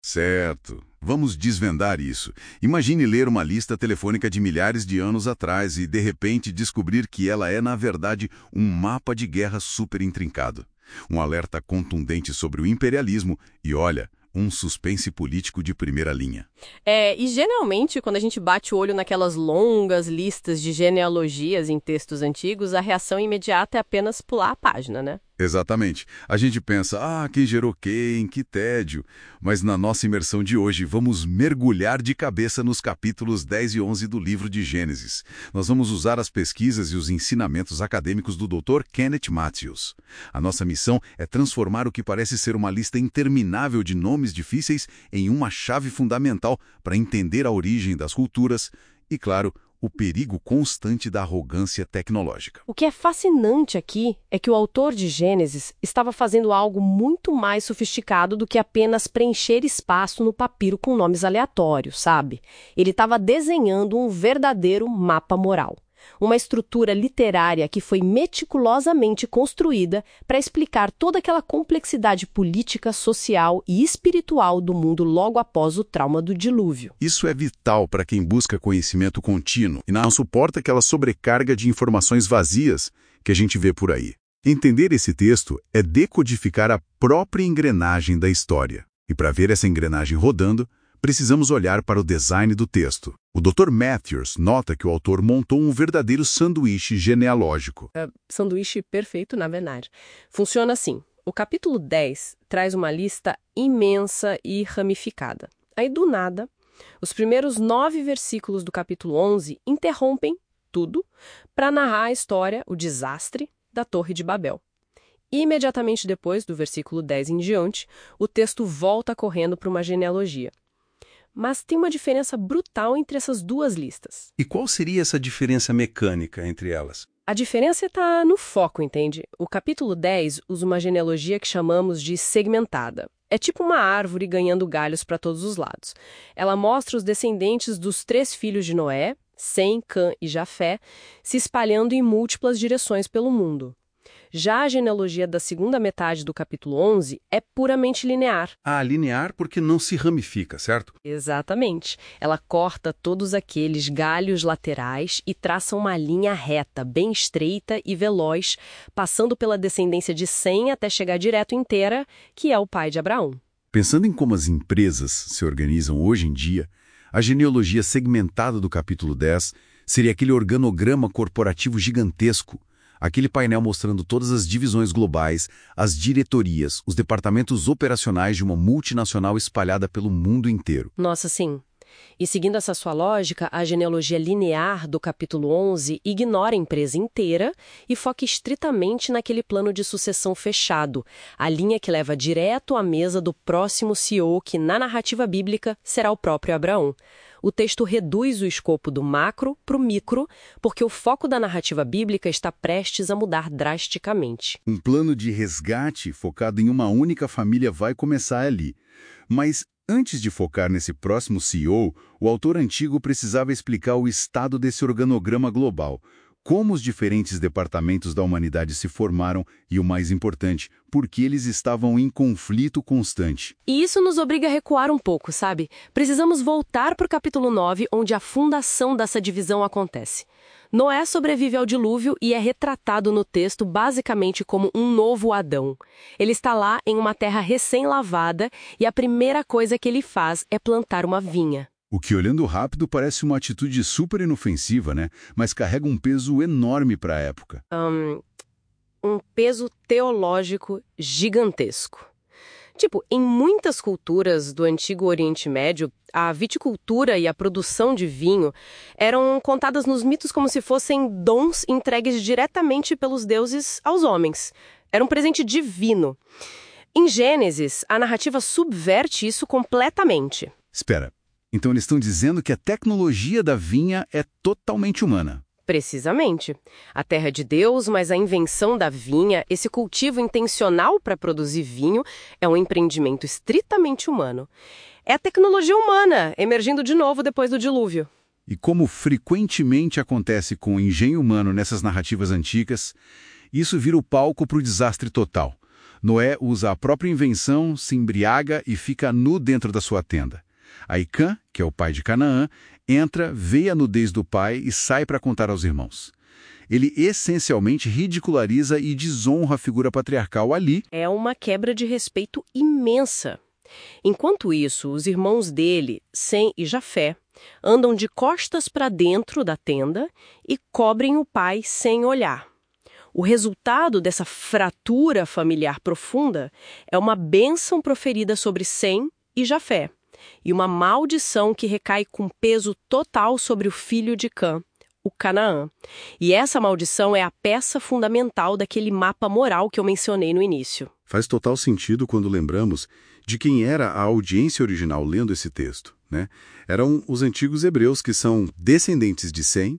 Certo. Vamos desvendar isso. Imagine ler uma lista telefônica de milhares de anos atrás e, de repente, descobrir que ela é, na verdade, um mapa de guerra super intrincado. Um alerta contundente sobre o imperialismo e, olha, um suspense político de primeira linha. E geralmente, quando a gente bate o olho naquelas longas listas de genealogias em textos antigos, a reação imediata é apenas pular a página, né? Exatamente. A gente pensa, quem gerou quem, que tédio. Mas na nossa imersão de hoje, vamos mergulhar de cabeça nos capítulos 10 e 11 do livro de Gênesis. Nós vamos usar as pesquisas e os ensinamentos acadêmicos do Dr. Kenneth Mathews. A nossa missão é transformar o que parece ser uma lista interminável de nomes difíceis em uma chave fundamental para entender a origem das culturas e, claro, o perigo constante da arrogância tecnológica. O que é fascinante aqui é que o autor de Gênesis estava fazendo algo muito mais sofisticado do que apenas preencher espaço no papiro com nomes aleatórios, sabe? Ele estava desenhando um verdadeiro mapa moral. Uma estrutura literária que foi meticulosamente construída para explicar toda aquela complexidade política, social e espiritual do mundo logo após o trauma do dilúvio. Isso é vital para quem busca conhecimento contínuo e não suporta aquela sobrecarga de informações vazias que a gente vê por aí. Entender esse texto é decodificar a própria engrenagem da história. E para ver essa engrenagem rodando, precisamos olhar para o design do texto. O Dr. Mathews nota que o autor montou um verdadeiro sanduíche genealógico. Sanduíche perfeito, na verdade. Funciona assim. O capítulo 10 traz uma lista imensa e ramificada. Aí, do nada, os primeiros 9 versículos do capítulo 11 interrompem tudo para narrar a história, o desastre, da Torre de Babel. Imediatamente depois, do versículo 10 em diante, o texto volta correndo para uma genealogia. Mas tem uma diferença brutal entre essas duas listas. E qual seria essa diferença mecânica entre elas? A diferença está no foco, entende? O capítulo 10 usa uma genealogia que chamamos de segmentada. É tipo uma árvore ganhando galhos para todos os lados. Ela mostra os descendentes dos 3 filhos de Noé, Sem, Cã e Jafé, se espalhando em múltiplas direções pelo mundo. Já a genealogia da segunda metade do capítulo 11 é puramente linear. Linear porque não se ramifica, certo? Exatamente. Ela corta todos aqueles galhos laterais e traça uma linha reta, bem estreita e veloz, passando pela descendência de Sem até chegar direto em Tera, que é o pai de Abraão. Pensando em como as empresas se organizam hoje em dia, a genealogia segmentada do capítulo 10 seria aquele organograma corporativo gigantesco, aquele painel mostrando todas as divisões globais, as diretorias, os departamentos operacionais de uma multinacional espalhada pelo mundo inteiro. Nossa, sim. E seguindo essa sua lógica, a genealogia linear do capítulo 11 ignora a empresa inteira e foca estritamente naquele plano de sucessão fechado, a linha que leva direto à mesa do próximo CEO, que na narrativa bíblica será o próprio Abraão. O texto reduz o escopo do macro para o micro, porque o foco da narrativa bíblica está prestes a mudar drasticamente. Um plano de resgate focado em uma única família vai começar ali. Mas antes de focar nesse próximo CEO, o autor antigo precisava explicar o estado desse organograma global, como os diferentes departamentos da humanidade se formaram e, o mais importante, por que eles estavam em conflito constante. E isso nos obriga a recuar um pouco, sabe? Precisamos voltar para o capítulo 9, onde a fundação dessa divisão acontece. Noé sobrevive ao dilúvio e é retratado no texto basicamente como um novo Adão. Ele está lá em uma terra recém-lavada e a primeira coisa que ele faz é plantar uma vinha. O que, olhando rápido, parece uma atitude super inofensiva, né? Mas carrega um peso enorme para a época. Um peso teológico gigantesco. Tipo, em muitas culturas do Antigo Oriente Médio, a viticultura e a produção de vinho eram contadas nos mitos como se fossem dons entregues diretamente pelos deuses aos homens. Era um presente divino. Em Gênesis, a narrativa subverte isso completamente. Espera. Então eles estão dizendo que a tecnologia da vinha é totalmente humana. Precisamente. A terra é de Deus, mas a invenção da vinha, esse cultivo intencional para produzir vinho, é um empreendimento estritamente humano. É a tecnologia humana emergindo de novo depois do dilúvio. E como frequentemente acontece com o engenho humano nessas narrativas antigas, isso vira o palco para o desastre total. Noé usa a própria invenção, se embriaga e fica nu dentro da sua tenda. Aí Cã, que é o pai de Canaã, entra, vê a nudez do pai e sai para contar aos irmãos. Ele essencialmente ridiculariza e desonra a figura patriarcal ali. É uma quebra de respeito imensa. Enquanto isso, os irmãos dele, Sem e Jafé, andam de costas para dentro da tenda e cobrem o pai sem olhar. O resultado dessa fratura familiar profunda é uma bênção proferida sobre Sem e Jafé, e uma maldição que recai com peso total sobre o filho de Cã, o Canaã. E essa maldição é a peça fundamental daquele mapa moral que eu mencionei no início. Faz total sentido quando lembramos de quem era a audiência original lendo esse texto, né? Eram os antigos hebreus que são descendentes de Sem,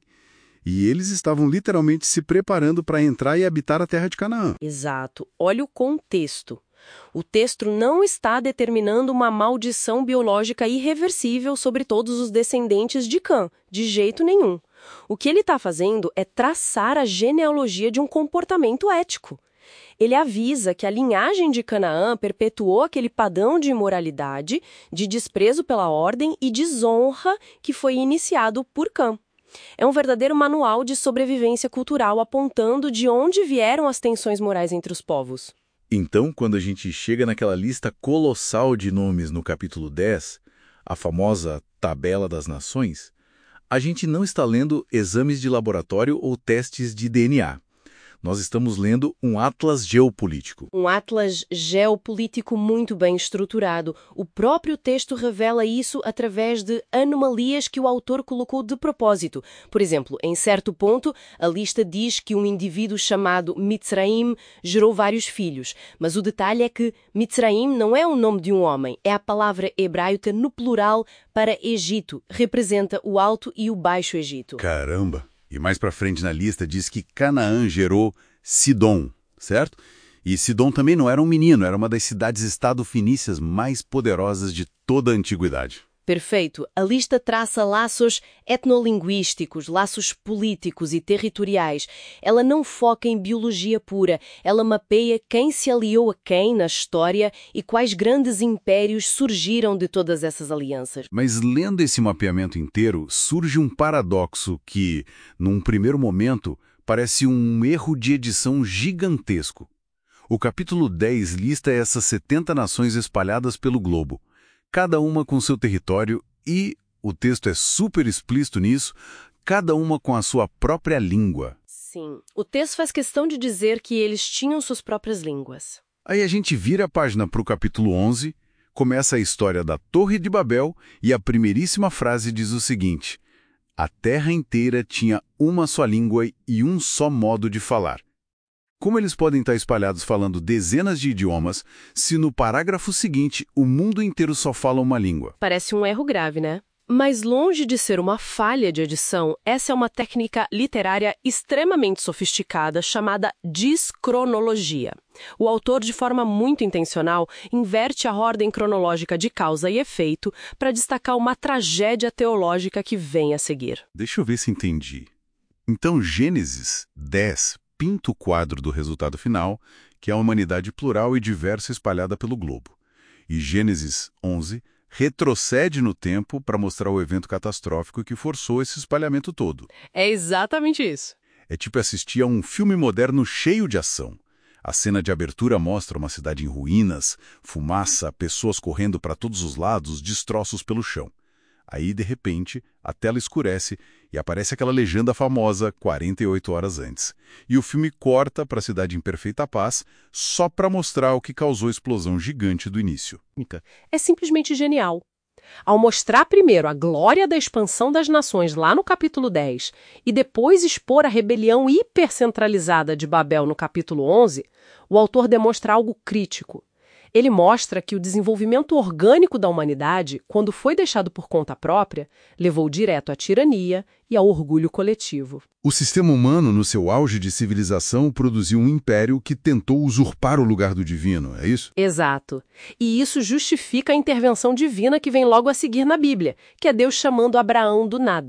e eles estavam literalmente se preparando para entrar e habitar a terra de Canaã. Exato. Olha o contexto. O texto não está determinando uma maldição biológica irreversível sobre todos os descendentes de Cã, de jeito nenhum. O que ele está fazendo é traçar a genealogia de um comportamento ético. Ele avisa que a linhagem de Canaã perpetuou aquele padrão de imoralidade, de desprezo pela ordem e desonra que foi iniciado por Cã. É um verdadeiro manual de sobrevivência cultural apontando de onde vieram as tensões morais entre os povos. Então, quando a gente chega naquela lista colossal de nomes no capítulo 10, a famosa Tabela das Nações, a gente não está lendo exames de laboratório ou testes de DNA. Nós estamos lendo um atlas geopolítico. Um atlas geopolítico muito bem estruturado. O próprio texto revela isso através de anomalias que o autor colocou de propósito. Por exemplo, em certo ponto, a lista diz que um indivíduo chamado Mitzraim gerou vários filhos. Mas o detalhe é que Mitzraim não é o nome de um homem, é a palavra hebraica no plural para Egito. Representa o Alto e o Baixo Egito. Caramba! E mais para frente na lista diz que Canaã gerou Sidom, certo? E Sidom também não era um menino, era uma das cidades-estado fenícias mais poderosas de toda a antiguidade. Perfeito. A lista traça laços etnolinguísticos, laços políticos e territoriais. Ela não foca em biologia pura. Ela mapeia quem se aliou a quem na história e quais grandes impérios surgiram de todas essas alianças. Mas lendo esse mapeamento inteiro, surge um paradoxo que, num primeiro momento, parece um erro de edição gigantesco. O capítulo 10 lista essas 70 nações espalhadas pelo globo, cada uma com seu território e, o texto é super explícito nisso, cada uma com a sua própria língua. Sim, o texto faz questão de dizer que eles tinham suas próprias línguas. Aí a gente vira a página para o capítulo 11, começa a história da Torre de Babel e a primeiríssima frase diz o seguinte: a terra inteira tinha uma só língua e um só modo de falar. Como eles podem estar espalhados falando dezenas de idiomas, se no parágrafo seguinte o mundo inteiro só fala uma língua? Parece um erro grave, né? Mas longe de ser uma falha de edição, essa é uma técnica literária extremamente sofisticada chamada discronologia. O autor, de forma muito intencional, inverte a ordem cronológica de causa e efeito para destacar uma tragédia teológica que vem a seguir. Deixa eu ver se entendi. Então, Gênesis 10 pinta o quadro do resultado final, que é a humanidade plural e diversa espalhada pelo globo. E Gênesis 11 retrocede no tempo para mostrar o evento catastrófico que forçou esse espalhamento todo. É exatamente isso. É tipo assistir a um filme moderno cheio de ação. A cena de abertura mostra uma cidade em ruínas, fumaça, pessoas correndo para todos os lados, destroços pelo chão. Aí, de repente, a tela escurece e aparece aquela legenda famosa 48 horas antes. E o filme corta para a cidade em perfeita paz, só para mostrar o que causou a explosão gigante do início. É simplesmente genial. Ao mostrar primeiro a glória da expansão das nações lá no capítulo 10 e depois expor a rebelião hipercentralizada de Babel no capítulo 11, o autor demonstra algo crítico. Ele mostra que o desenvolvimento orgânico da humanidade, quando foi deixado por conta própria, levou direto à tirania e ao orgulho coletivo. O sistema humano, no seu auge de civilização, produziu um império que tentou usurpar o lugar do divino, é isso? Exato. E isso justifica a intervenção divina que vem logo a seguir na Bíblia, que é Deus chamando Abraão do nada.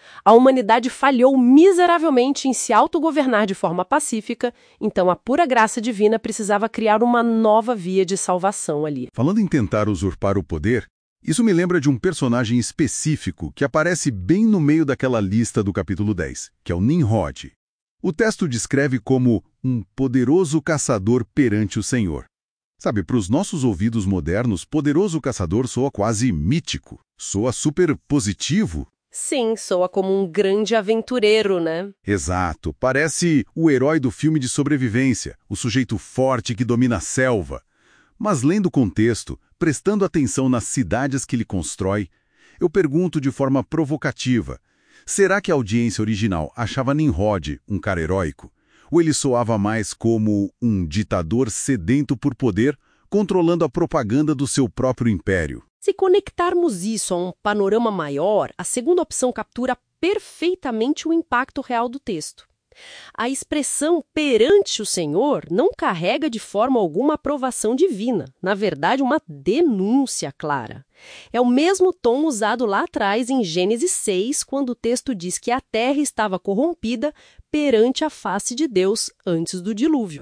A humanidade falhou miseravelmente em se autogovernar de forma pacífica, então a pura graça divina precisava criar uma nova via de salvação ali. Falando em tentar usurpar o poder, isso me lembra de um personagem específico que aparece bem no meio daquela lista do capítulo 10, que é o Nimrod. O texto descreve como um poderoso caçador perante o Senhor. Sabe, para os nossos ouvidos modernos, poderoso caçador soa quase mítico, soa super positivo. Sim, soa como um grande aventureiro, né? Exato, parece o herói do filme de sobrevivência, o sujeito forte que domina a selva. Mas lendo o contexto, prestando atenção nas cidades que ele constrói, eu pergunto de forma provocativa, será que a audiência original achava Nimrod um cara heróico? Ou ele soava mais como um ditador sedento por poder, controlando a propaganda do seu próprio império? Se conectarmos isso a um panorama maior, a segunda opção captura perfeitamente o impacto real do texto. A expressão perante o Senhor não carrega de forma alguma aprovação divina, na verdade, uma denúncia clara. É o mesmo tom usado lá atrás em Gênesis 6, quando o texto diz que a terra estava corrompida perante a face de Deus antes do dilúvio.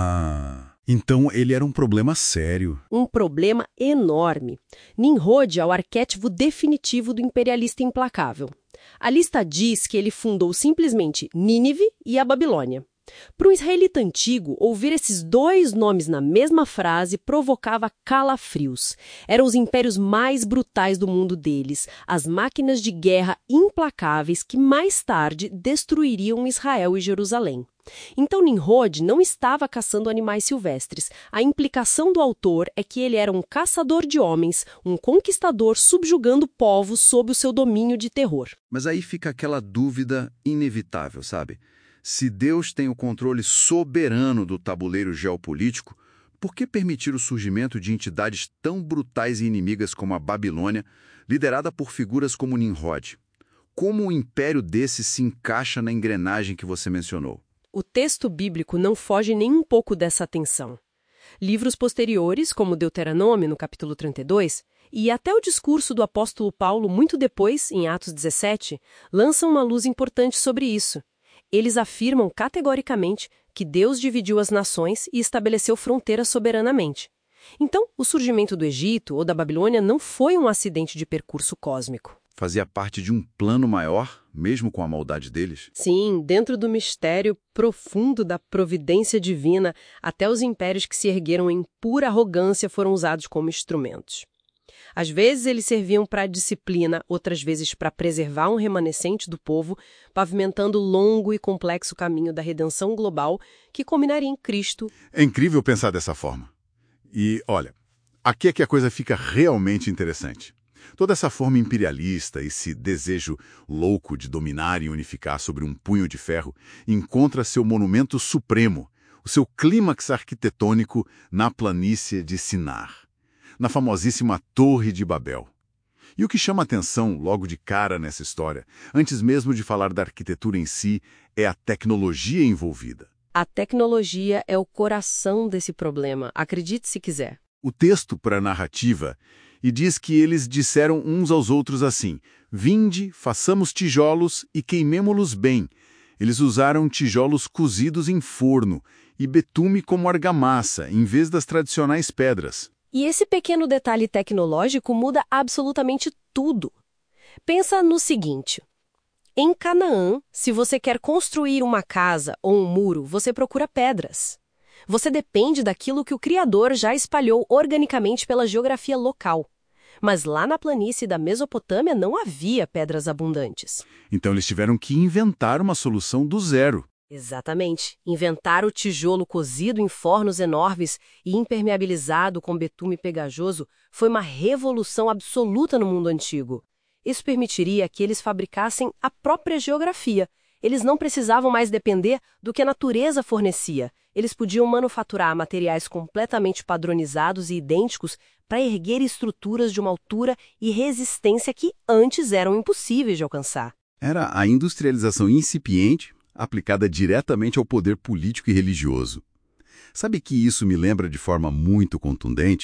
Então ele era um problema sério. Um problema enorme. Nimrod é o arquétipo definitivo do imperialista implacável. A lista diz que ele fundou simplesmente Nínive e a Babilônia. Para um israelita antigo, ouvir esses dois nomes na mesma frase provocava calafrios. Eram os impérios mais brutais do mundo deles, as máquinas de guerra implacáveis que mais tarde destruiriam Israel e Jerusalém. Então Nimrod não estava caçando animais silvestres. A implicação do autor é que ele era um caçador de homens, um conquistador subjugando povos sob o seu domínio de terror. Mas aí fica aquela dúvida inevitável, sabe? Se Deus tem o controle soberano do tabuleiro geopolítico, por que permitir o surgimento de entidades tão brutais e inimigas como a Babilônia, liderada por figuras como Nimrod? Como um império desse se encaixa na engrenagem que você mencionou? O texto bíblico não foge nem um pouco dessa tensão. Livros posteriores, como Deuteronômio, no capítulo 32, e até o discurso do apóstolo Paulo, muito depois, em Atos 17, lançam uma luz importante sobre isso. Eles afirmam categoricamente que Deus dividiu as nações e estabeleceu fronteiras soberanamente. Então, o surgimento do Egito ou da Babilônia não foi um acidente de percurso cósmico. Fazia parte de um plano maior, mesmo com a maldade deles? Sim, dentro do mistério profundo da providência divina, até os impérios que se ergueram em pura arrogância foram usados como instrumentos. Às vezes eles serviam para a disciplina, outras vezes para preservar um remanescente do povo, pavimentando o longo e complexo caminho da redenção global que culminaria em Cristo. É incrível pensar dessa forma. E, olha, aqui é que a coisa fica realmente interessante. Toda essa forma imperialista, esse desejo louco de dominar e unificar sobre um punho de ferro, encontra seu monumento supremo, o seu clímax arquitetônico na planície de Sinar, na famosíssima Torre de Babel. E o que chama atenção logo de cara nessa história, antes mesmo de falar da arquitetura em si, é a tecnologia envolvida. A tecnologia é o coração desse problema, acredite se quiser. O texto para a narrativa e diz que eles disseram uns aos outros assim: vinde, façamos tijolos e queimemo-los bem. Eles usaram tijolos cozidos em forno e betume como argamassa, em vez das tradicionais pedras. E esse pequeno detalhe tecnológico muda absolutamente tudo. Pensa no seguinte: em Canaã, se você quer construir uma casa ou um muro, você procura pedras. Você depende daquilo que o Criador já espalhou organicamente pela geografia local. Mas lá na planície da Mesopotâmia não havia pedras abundantes. Então eles tiveram que inventar uma solução do zero. Exatamente. Inventar o tijolo cozido em fornos enormes e impermeabilizado com betume pegajoso foi uma revolução absoluta no mundo antigo. Isso permitiria que eles fabricassem a própria geografia. Eles não precisavam mais depender do que a natureza fornecia. Eles podiam manufaturar materiais completamente padronizados e idênticos para erguer estruturas de uma altura e resistência que antes eram impossíveis de alcançar. Era a industrialização incipiente aplicada diretamente ao poder político e religioso. Sabe que isso me lembra de forma muito contundente?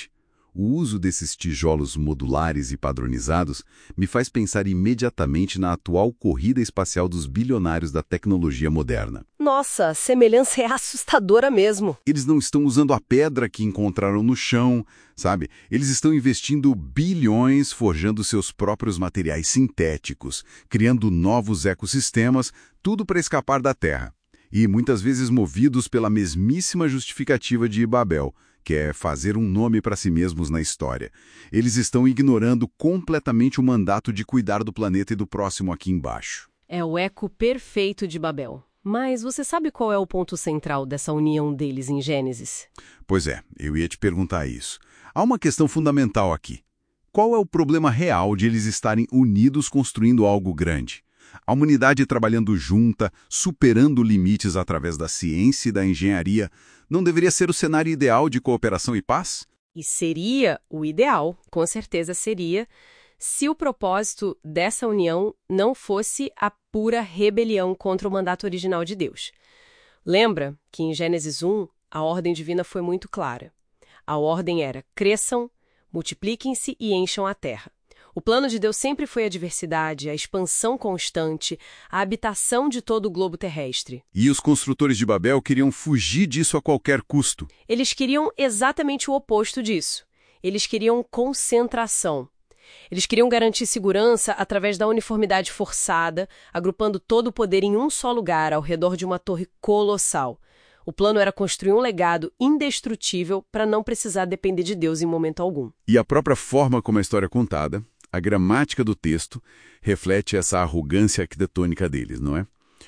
O uso desses tijolos modulares e padronizados me faz pensar imediatamente na atual corrida espacial dos bilionários da tecnologia moderna. Nossa, a semelhança é assustadora mesmo. Eles não estão usando a pedra que encontraram no chão, sabe? Eles estão investindo bilhões forjando seus próprios materiais sintéticos, criando novos ecossistemas, tudo para escapar da Terra. E muitas vezes movidos pela mesmíssima justificativa de Babel, que é fazer um nome para si mesmos na história. Eles estão ignorando completamente o mandato de cuidar do planeta e do próximo aqui embaixo. É o eco perfeito de Babel. Mas você sabe qual é o ponto central dessa união deles em Gênesis? Pois é, eu ia te perguntar isso. Há uma questão fundamental aqui. Qual é o problema real de eles estarem unidos construindo algo grande? A humanidade trabalhando junta, superando limites através da ciência e da engenharia, não deveria ser o cenário ideal de cooperação e paz? E seria o ideal, com certeza seria, se o propósito dessa união não fosse a pura rebelião contra o mandato original de Deus. Lembra que em Gênesis 1, a ordem divina foi muito clara. A ordem era: cresçam, multipliquem-se e encham a terra. O plano de Deus sempre foi a diversidade, a expansão constante, a habitação de todo o globo terrestre. E os construtores de Babel queriam fugir disso a qualquer custo. Eles queriam exatamente o oposto disso. Eles queriam concentração. Eles queriam garantir segurança através da uniformidade forçada, agrupando todo o poder em um só lugar, ao redor de uma torre colossal. O plano era construir um legado indestrutível para não precisar depender de Deus em momento algum. E a própria forma como a história é contada, a gramática do texto, reflete essa arrogância arquitetônica deles, não é?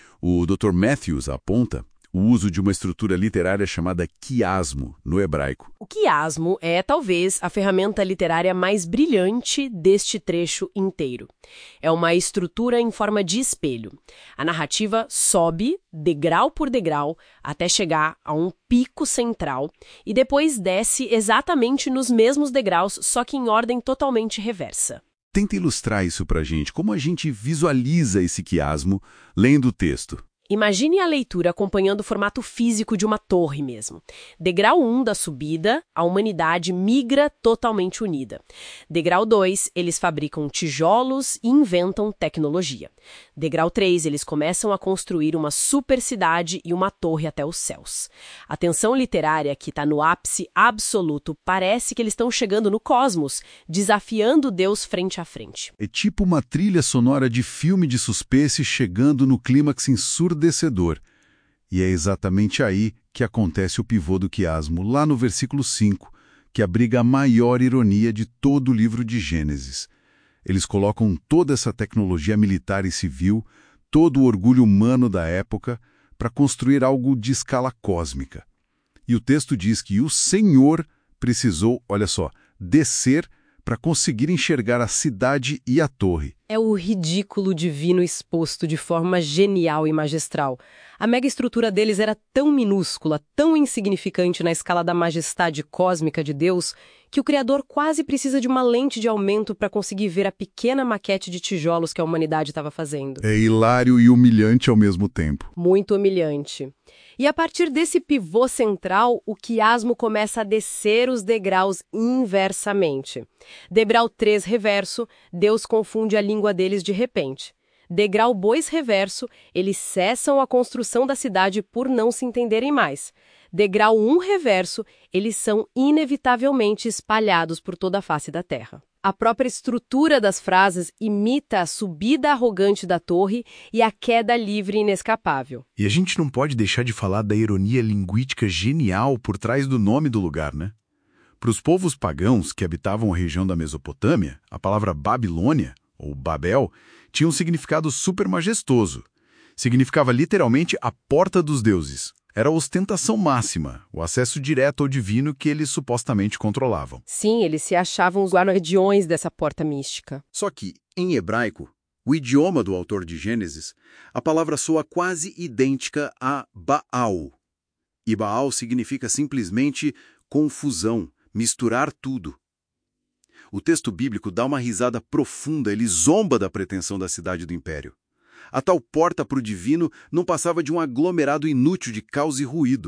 O Dr. Matthews aponta o uso de uma estrutura literária chamada quiasmo, no hebraico. O quiasmo é, talvez, a ferramenta literária mais brilhante deste trecho inteiro. É uma estrutura em forma de espelho. A narrativa sobe, degrau por degrau, até chegar a um pico central, e depois desce exatamente nos mesmos degraus, só que em ordem totalmente reversa. Tenta ilustrar isso pra gente, como a gente visualiza esse quiasmo lendo o texto. Imagine a leitura acompanhando o formato físico de uma torre mesmo. Degrau 1 da subida, a humanidade migra totalmente unida. Degrau 2, eles fabricam tijolos e inventam tecnologia. Degrau 3, eles começam a construir uma super cidade e uma torre até os céus. A tensão literária, que está no ápice absoluto, parece que eles estão chegando no cosmos, desafiando Deus frente a frente. É tipo uma trilha sonora de filme de suspense chegando no clímax ensurdecedor. E é exatamente aí que acontece o pivô do quiasmo, lá no versículo 5, que abriga a maior ironia de todo o livro de Gênesis. Eles colocam toda essa tecnologia militar e civil, todo o orgulho humano da época, para construir algo de escala cósmica. E o texto diz que o Senhor precisou, olha só, descer para conseguir enxergar a cidade e a torre. É o ridículo divino exposto de forma genial e magistral. A megaestrutura deles era tão minúscula, tão insignificante na escala da majestade cósmica de Deus, que o Criador quase precisa de uma lente de aumento para conseguir ver a pequena maquete de tijolos que a humanidade estava fazendo. É hilário e humilhante ao mesmo tempo. Muito humilhante. E a partir desse pivô central, o quiasmo começa a descer os degraus inversamente. Degrau 3 reverso, Deus confunde a língua deles de repente. Degrau 2 reverso, eles cessam a construção da cidade por não se entenderem mais. Degrau 1 reverso, eles são inevitavelmente espalhados por toda a face da terra. A própria estrutura das frases imita a subida arrogante da torre e a queda livre e inescapável. E a gente não pode deixar de falar da ironia linguística genial por trás do nome do lugar, né? Para os povos pagãos que habitavam a região da Mesopotâmia, a palavra Babilônia, ou Babel, tinha um significado super majestoso. Significava literalmente a porta dos deuses. Era a ostentação máxima, o acesso direto ao divino que eles supostamente controlavam. Sim, eles se achavam os guardiões dessa porta mística. Só que, em hebraico, o idioma do autor de Gênesis, a palavra soa quase idêntica a Baal. E Baal significa simplesmente confusão, misturar tudo. O texto bíblico dá uma risada profunda, ele zomba da pretensão da cidade do império. A tal porta para o divino não passava de um aglomerado inútil de caos e ruído.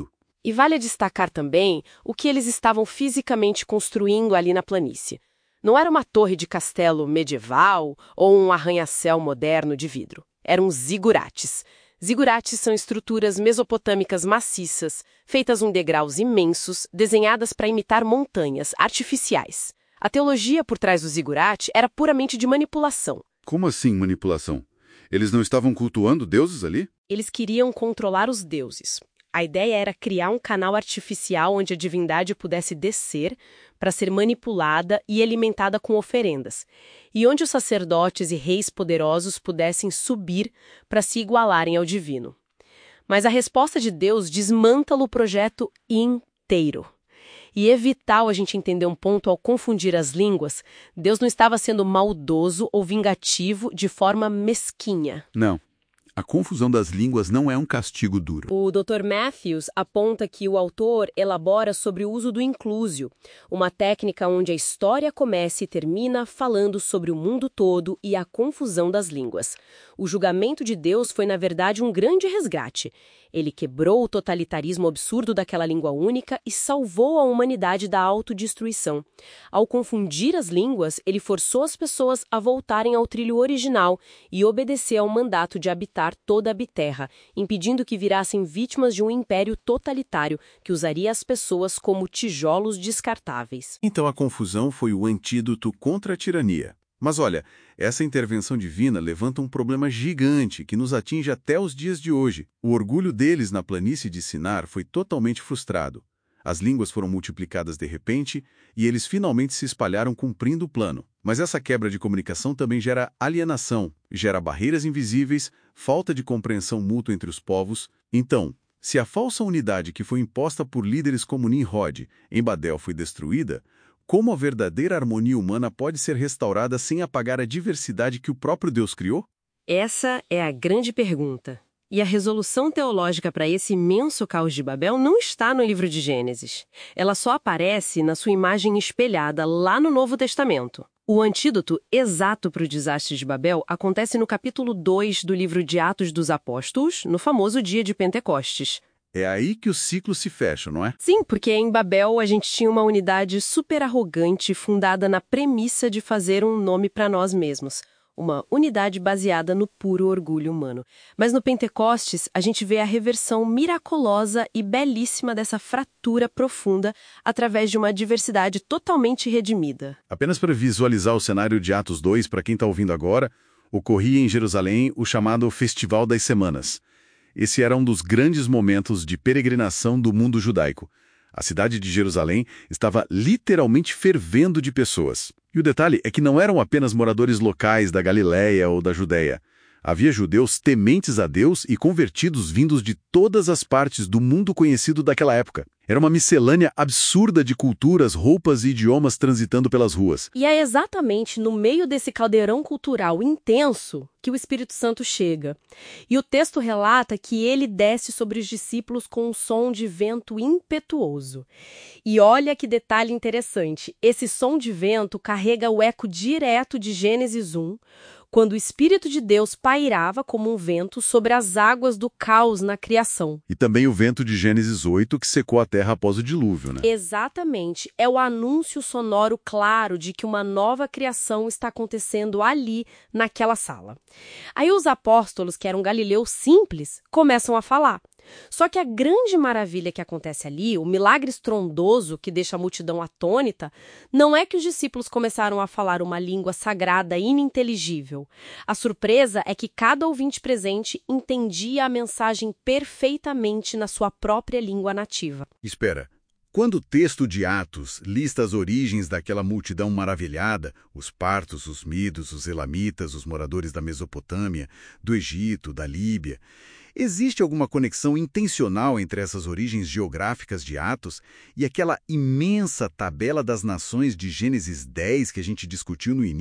E vale destacar também o que eles estavam fisicamente construindo ali na planície. Não era uma torre de castelo medieval ou um arranha-céu moderno de vidro. Eram zigurates. Zigurates são estruturas mesopotâmicas maciças, feitas em degraus imensos, desenhadas para imitar montanhas artificiais. A teologia por trás do zigurate era puramente de manipulação. Como assim manipulação? Eles não estavam cultuando deuses ali? Eles queriam controlar os deuses. A ideia era criar um canal artificial onde a divindade pudesse descer para ser manipulada e alimentada com oferendas, e onde os sacerdotes e reis poderosos pudessem subir para se igualarem ao divino. Mas a resposta de Deus desmantela o projeto inteiro. E é vital a gente entender um ponto ao confundir as línguas. Deus não estava sendo maldoso ou vingativo de forma mesquinha. Não. A confusão das línguas não é um castigo duro. O Dr. Matthews aponta que o autor elabora sobre o uso do inclusio, uma técnica onde a história começa e termina falando sobre o mundo todo e a confusão das línguas. O julgamento de Deus foi, na verdade, um grande resgate. Ele quebrou o totalitarismo absurdo daquela língua única e salvou a humanidade da autodestruição. Ao confundir as línguas, ele forçou as pessoas a voltarem ao trilho original e obedecer ao mandato de habitar toda a Biterra, impedindo que virassem vítimas de um império totalitário que usaria as pessoas como tijolos descartáveis. Então a confusão foi o antídoto contra a tirania. Mas olha, essa intervenção divina levanta um problema gigante que nos atinge até os dias de hoje. O orgulho deles na planície de Sinar foi totalmente frustrado. As línguas foram multiplicadas de repente e eles finalmente se espalharam cumprindo o plano. Mas essa quebra de comunicação também gera alienação, gera barreiras invisíveis, falta de compreensão mútua entre os povos. Então, se a falsa unidade que foi imposta por líderes como Nimrod em Babel foi destruída, como a verdadeira harmonia humana pode ser restaurada sem apagar a diversidade que o próprio Deus criou? Essa é a grande pergunta. E a resolução teológica para esse imenso caos de Babel não está no livro de Gênesis. Ela só aparece na sua imagem espelhada lá no Novo Testamento. O antídoto exato para o desastre de Babel acontece no capítulo 2 do livro de Atos dos Apóstolos, no famoso dia de Pentecostes. É aí que o ciclo se fecha, não é? Sim, porque em Babel a gente tinha uma unidade super arrogante fundada na premissa de fazer um nome para nós mesmos. Uma unidade baseada no puro orgulho humano. Mas no Pentecostes, a gente vê a reversão miraculosa e belíssima dessa fratura profunda através de uma diversidade totalmente redimida. Apenas para visualizar o cenário de Atos 2, para quem está ouvindo agora, ocorria em Jerusalém o chamado Festival das Semanas. Esse era um dos grandes momentos de peregrinação do mundo judaico. A cidade de Jerusalém estava literalmente fervendo de pessoas. E o detalhe é que não eram apenas moradores locais da Galiléia ou da Judéia. Havia judeus tementes a Deus e convertidos vindos de todas as partes do mundo conhecido daquela época. Era uma miscelânea absurda de culturas, roupas e idiomas transitando pelas ruas. E é exatamente no meio desse caldeirão cultural intenso que o Espírito Santo chega. E o texto relata que ele desce sobre os discípulos com um som de vento impetuoso. E olha que detalhe interessante, esse som de vento carrega o eco direto de Gênesis 1, quando o Espírito de Deus pairava como um vento sobre as águas do caos na criação. E também o vento de Gênesis 8 que secou a terra após o dilúvio, né? Exatamente. É o anúncio sonoro claro de que uma nova criação está acontecendo ali, naquela sala. Aí os apóstolos, que eram galileus simples, começam a falar. Só que a grande maravilha que acontece ali, o milagre estrondoso que deixa a multidão atônita, não é que os discípulos começaram a falar uma língua sagrada ininteligível. A surpresa é que cada ouvinte presente entendia a mensagem perfeitamente na sua própria língua nativa. Espera. Quando o texto de Atos lista as origens daquela multidão maravilhada, os partos, os medos, os elamitas, os moradores da Mesopotâmia, do Egito, da Líbia, existe alguma conexão intencional entre essas origens geográficas de Atos e aquela imensa tabela das nações de Gênesis 10 que a gente discutiu no início?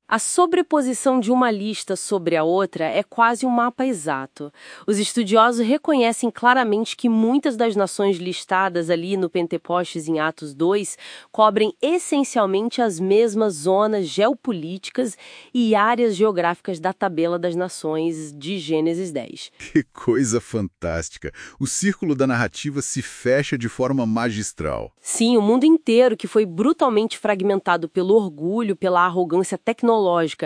A sobreposição de uma lista sobre a outra é quase um mapa exato. Os estudiosos reconhecem claramente que muitas das nações listadas ali no Pentecostes em Atos 2 cobrem essencialmente as mesmas zonas geopolíticas e áreas geográficas da tabela das nações de Gênesis 10. Que coisa fantástica! O círculo da narrativa se fecha de forma magistral. Sim, o mundo inteiro que foi brutalmente fragmentado pelo orgulho, pela arrogância tecnológica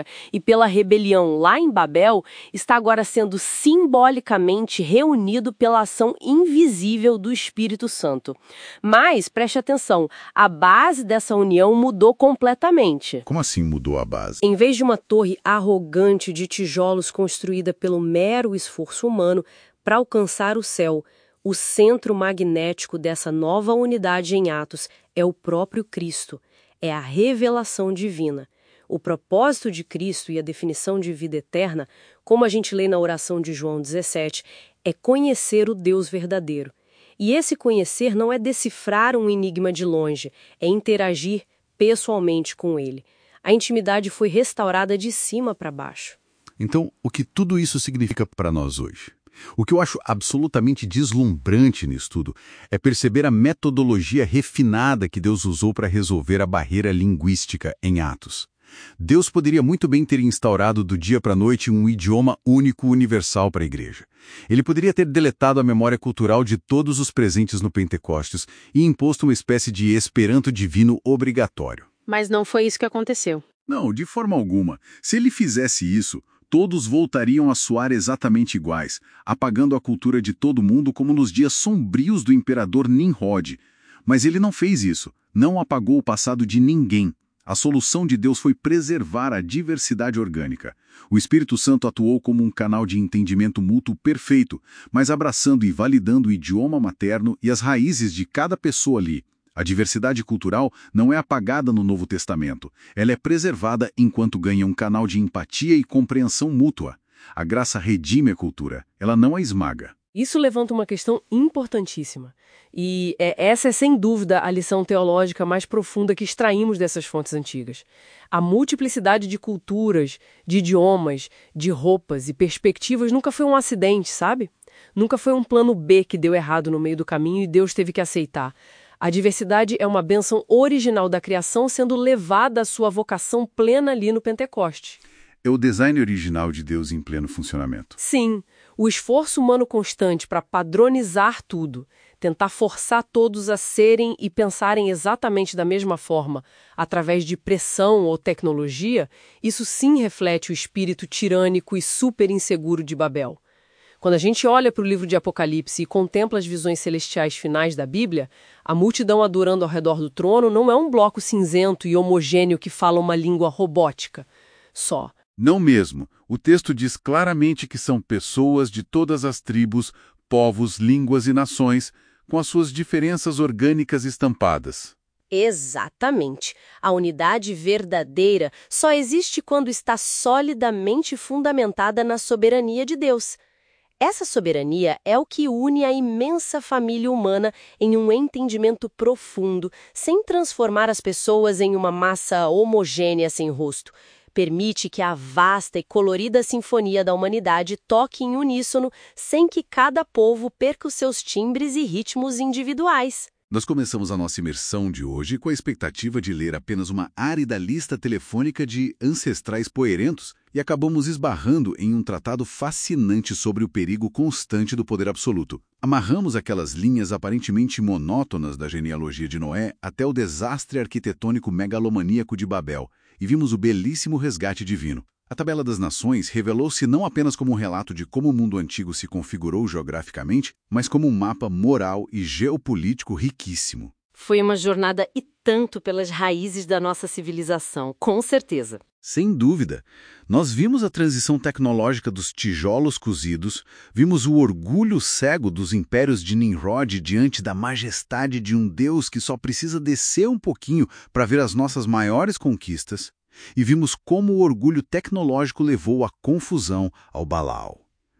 e pela rebelião lá em Babel, está agora sendo simbolicamente reunido pela ação invisível do Espírito Santo. Mas, preste atenção, a base dessa união mudou completamente. Como assim mudou a base? Em vez de uma torre arrogante de tijolos construída pelo mero esforço humano para alcançar o céu, o centro magnético dessa nova unidade em Atos é o próprio Cristo, é a revelação divina. O propósito de Cristo e a definição de vida eterna, como a gente lê na oração de João 17, é conhecer o Deus verdadeiro. E esse conhecer não é decifrar um enigma de longe, é interagir pessoalmente com ele. A intimidade foi restaurada de cima para baixo. Então, o que tudo isso significa para nós hoje? O que eu acho absolutamente deslumbrante nisso tudo é perceber a metodologia refinada que Deus usou para resolver a barreira linguística em Atos. Deus poderia muito bem ter instaurado do dia para a noite um idioma único universal para a igreja. Ele poderia ter deletado a memória cultural de todos os presentes no Pentecostes e imposto uma espécie de Esperanto divino obrigatório. Mas não foi isso que aconteceu. Não, de forma alguma. Se ele fizesse isso, todos voltariam a soar exatamente iguais, apagando a cultura de todo mundo como nos dias sombrios do imperador Nimrod. Mas ele não fez isso, não apagou o passado de ninguém. A solução de Deus foi preservar a diversidade orgânica. O Espírito Santo atuou como um canal de entendimento mútuo perfeito, mas abraçando e validando o idioma materno e as raízes de cada pessoa ali. A diversidade cultural não é apagada no Novo Testamento. Ela é preservada enquanto ganha um canal de empatia e compreensão mútua. A graça redime a cultura, ela não a esmaga. Isso levanta uma questão importantíssima. E essa é, sem dúvida, a lição teológica mais profunda que extraímos dessas fontes antigas. A multiplicidade de culturas, de idiomas, de roupas e perspectivas nunca foi um acidente, sabe? Nunca foi um plano B que deu errado no meio do caminho e Deus teve que aceitar. A diversidade é uma bênção original da criação sendo levada à sua vocação plena ali no Pentecoste. É o design original de Deus em pleno funcionamento. Sim, o esforço humano constante para padronizar tudo, tentar forçar todos a serem e pensarem exatamente da mesma forma, através de pressão ou tecnologia, isso sim reflete o espírito tirânico e super inseguro de Babel. Quando a gente olha para o livro de Apocalipse e contempla as visões celestiais finais da Bíblia, a multidão adorando ao redor do trono não é um bloco cinzento e homogêneo que fala uma língua robótica só. Não mesmo. O texto diz claramente que são pessoas de todas as tribos, povos, línguas e nações, com as suas diferenças orgânicas estampadas. Exatamente. A unidade verdadeira só existe quando está solidamente fundamentada na soberania de Deus. Essa soberania é o que une a imensa família humana em um entendimento profundo, sem transformar as pessoas em uma massa homogênea sem rosto. Permite que a vasta e colorida sinfonia da humanidade toque em uníssono, sem que cada povo perca os seus timbres e ritmos individuais. Nós começamos a nossa imersão de hoje com a expectativa de ler apenas uma árida lista telefônica de ancestrais poerentos e acabamos esbarrando em um tratado fascinante sobre o perigo constante do poder absoluto. Amarramos aquelas linhas aparentemente monótonas da genealogia de Noé até o desastre arquitetônico megalomaníaco de Babel e vimos o belíssimo resgate divino. A Tabela das Nações revelou-se não apenas como um relato de como o mundo antigo se configurou geograficamente, mas como um mapa moral e geopolítico riquíssimo. Foi uma jornada e tanto pelas raízes da nossa civilização, com certeza. Sem dúvida. Nós vimos a transição tecnológica dos tijolos cozidos, vimos o orgulho cego dos impérios de Nimrod diante da majestade de um Deus que só precisa descer um pouquinho para ver as nossas maiores conquistas, e vimos como o orgulho tecnológico levou à confusão, ao Balaal.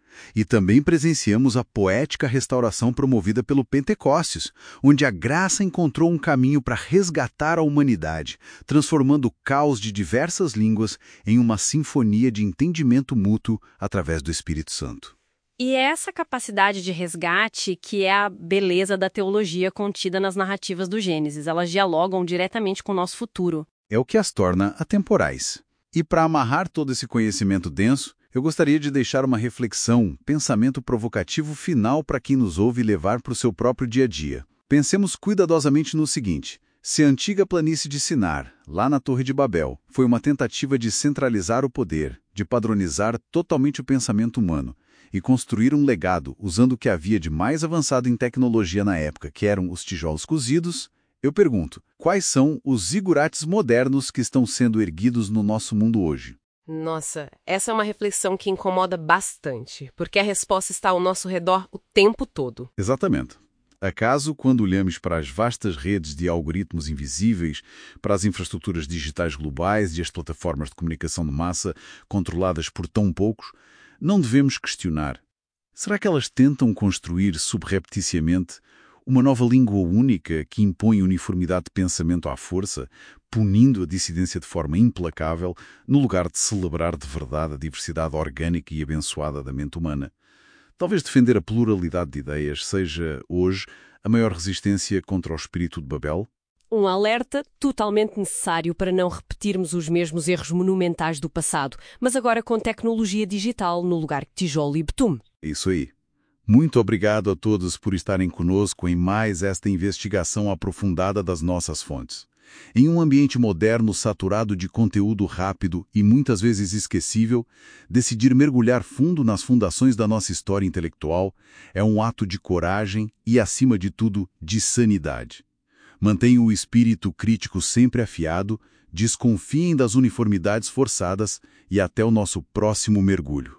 E também presenciamos a poética restauração promovida pelo Pentecostes, onde a graça encontrou um caminho para resgatar a humanidade, transformando o caos de diversas línguas em uma sinfonia de entendimento mútuo através do Espírito Santo. E é essa capacidade de resgate que é a beleza da teologia contida nas narrativas do Gênesis. Elas dialogam diretamente com o nosso futuro. É o que as torna atemporais. E para amarrar todo esse conhecimento denso, eu gostaria de deixar uma reflexão, pensamento provocativo final para quem nos ouve levar para o seu próprio dia a dia. Pensemos cuidadosamente no seguinte: se a antiga planície de Sinar, lá na Torre de Babel, foi uma tentativa de centralizar o poder, de padronizar totalmente o pensamento humano e construir um legado usando o que havia de mais avançado em tecnologia na época, que eram os tijolos cozidos, eu pergunto, quais são os zigurates modernos que estão sendo erguidos no nosso mundo hoje? Nossa, essa é uma reflexão que incomoda bastante, porque a resposta está ao nosso redor o tempo todo. Exatamente. Acaso, quando olhamos para as vastas redes de algoritmos invisíveis, para as infraestruturas digitais globais e as plataformas de comunicação de massa controladas por tão poucos, não devemos questionar: será que elas tentam construir subrepticiamente uma nova língua única que impõe uniformidade de pensamento à força, punindo a dissidência de forma implacável, no lugar de celebrar de verdade a diversidade orgânica e abençoada da mente humana? Talvez defender a pluralidade de ideias seja, hoje, a maior resistência contra o espírito de Babel? Um alerta totalmente necessário para não repetirmos os mesmos erros monumentais do passado, mas agora com tecnologia digital no lugar de tijolo e betume. Isso aí. Muito obrigado a todos por estarem conosco em mais esta investigação aprofundada das nossas fontes. Em um ambiente moderno saturado de conteúdo rápido e muitas vezes esquecível, decidir mergulhar fundo nas fundações da nossa história intelectual é um ato de coragem e, acima de tudo, de sanidade. Mantenham o espírito crítico sempre afiado, desconfiem das uniformidades forçadas e até o nosso próximo mergulho.